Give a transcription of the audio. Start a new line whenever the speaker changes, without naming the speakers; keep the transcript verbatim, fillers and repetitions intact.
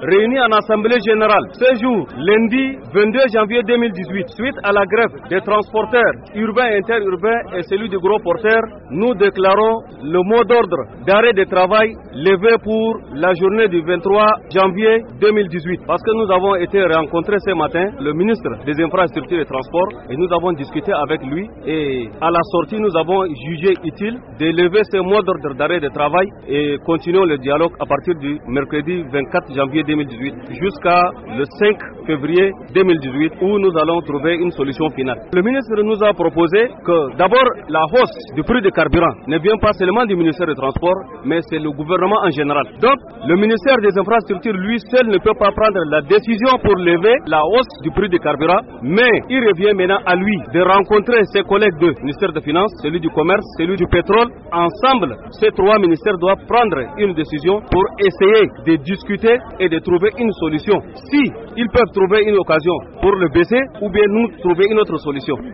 réunis en assemblée générale ce jour, lundi vingt-deux janvier deux mille dix-huit, suite à la grève des transporteurs urbains et interurbains et celui des gros porteurs, nous déclarons le mot d'ordre d'arrêt de travail levé pour la journée du vingt-trois janvier deux mille dix-huit. Parce que nous avons été rencontrés ce matin, le ministre des Infrastructures et Transports, et nous avons discuté avec lui et à la sortie nous avons jugé utile de lever ce mot d'ordre d'arrêt de travail et continuons le dialogue à partir du mercredi vingt-quatre janvier deux mille dix-huit jusqu'à le cinq février deux mille dix-huit où nous allons trouver une solution finale. Le ministre nous a proposé que d'abord la hausse du prix du carburant ne vient pas seulement du ministère des Transports, mais c'est le gouvernement en général. Donc le ministère des Infrastructures lui seul ne peut pas prendre la décision pour lever la hausse du prix du carburant, mais il revient maintenant à lui de rencontrer ses collègues du ministère des Finances, celui du Commerce, celui du Pétrole. Ensemble, ces trois ministères doivent prendre une décision pour essayer de discuter et de trouver une solution. Si ils peuvent trouver une occasion pour le baisser ou bien nous trouver une autre solution.